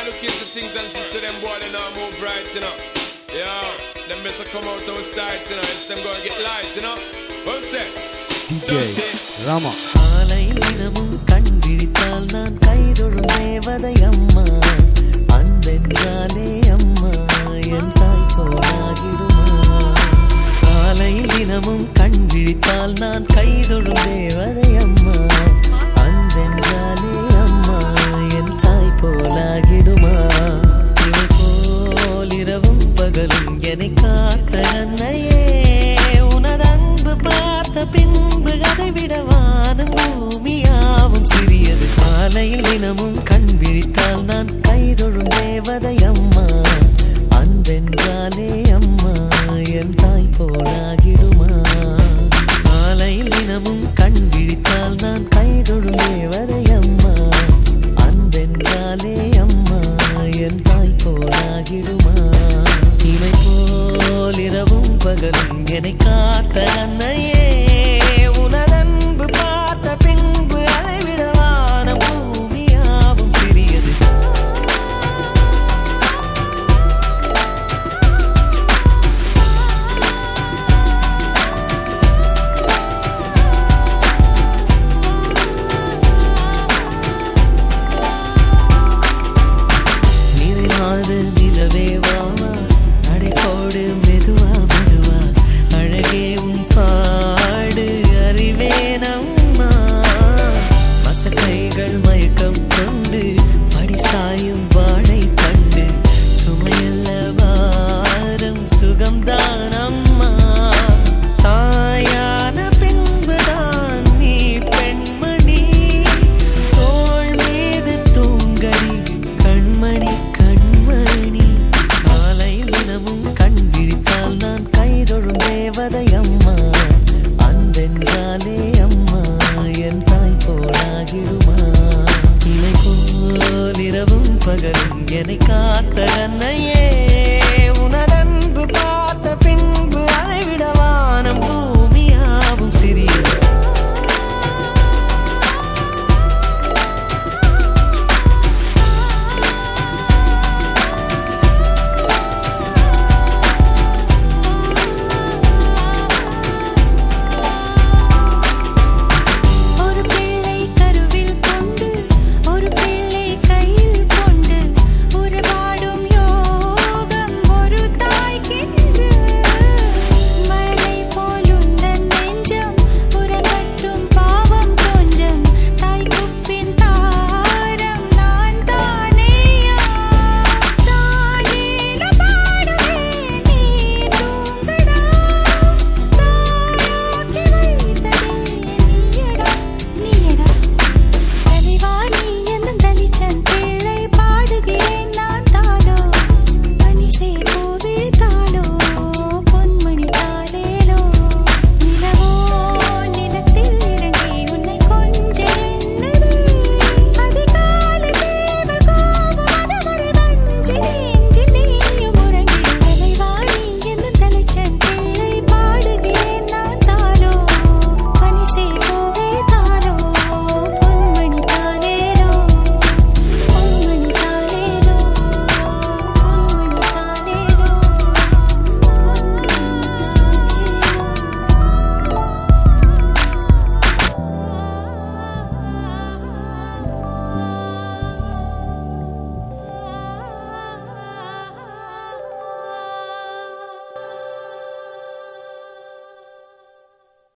look into things and see them boy they not move right, you know. Yeah, them better come out outside, you know. It's them gonna get light, you know. What's that? DJ Rama. காலையில் தினமும் கண் விழித்தால் நான் கைதொழும் தேவதை அம்மா. அன்பென்றாலே அம்மா என் தாய் போலாகிடுமா. காலையில் தினமும் கண் விழித்தால் நான் கைதொழும் தேவதை அம்மா. அன்பென்றாலே அம்மா என் தாய் போலாகிடுமா. இவை போல் இரவும் பகலும் என்னை காத்த அன்னையே, உனது அன்பு பார்த்த பின்பு அதை விட வானம் பூமியாவும் சிறியது. காலையில் தினமும் கண் விழித்தால் நான் கைதொழும் தேவதை அம்மா. அன்பென்றாலே அம்மா என் தாய் போலாகிடுமா. காலையில் தினமும் கண் விழித்தால் நான் கைதொழும் தேவதை அம்மா. அன்பென்றாலே அம்மா என் தாய் போலாகிடுமா. இவை போல் இரவும் பகலும் என்னை காத்த அன்னையே, உனதன்பு பார்த்த பின்பு அதை விட வானம் பூமியாவும் சிறியது. நிறைவாது நிலவே வாவா, நடைபோடு மெதுவா மெதுவா, அழகே உன் பாடு அறிவேனம்மா. மசக்கைகள் மயக்கம் கொண்டு படிசாயும் வாழை கண்டு, சுமையல்ல வாரம் சுகம்தான் அம்மா. தாயான பின்புதான் நீ பெண்மணி, தோள் மீது தூங்கடி கண்மணி கண்மணி. காலையில் தினமும் கண் விழித்தால் நான் கைதொழும் தேவதை அம்மா. அன்பென்றாலே அம்மா என் தாய் போலாகிடுமா. இவை போல் இரவும் பகலும் என்னை காத்த அன்னையே,